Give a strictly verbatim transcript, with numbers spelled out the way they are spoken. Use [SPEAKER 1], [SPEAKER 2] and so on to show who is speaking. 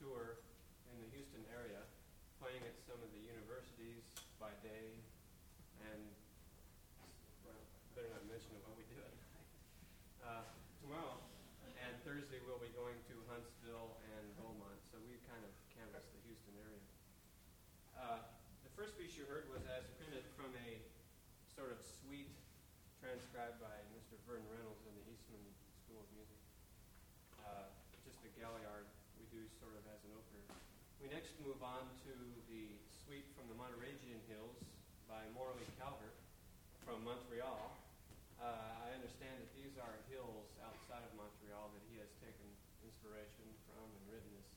[SPEAKER 1] tour in the Houston area, playing at some of the universities by day, and, well, better not mention what we do at night. Uh, tomorrow and Thursday we'll be going to Huntsville and Beaumont, so we kind of canvassed the Houston area. Uh, the first piece you heard was as printed from a sort of suite transcribed by Mister Vernon Reynolds in the Eastman School of Music. Uh, just a Galliard we do sort of as an opener. We next move on to the suite from the Monterey-Gian Hills by Morley Calvert from Montreal. Uh, I understand that these are hills outside of Montreal that he has taken inspiration from and written his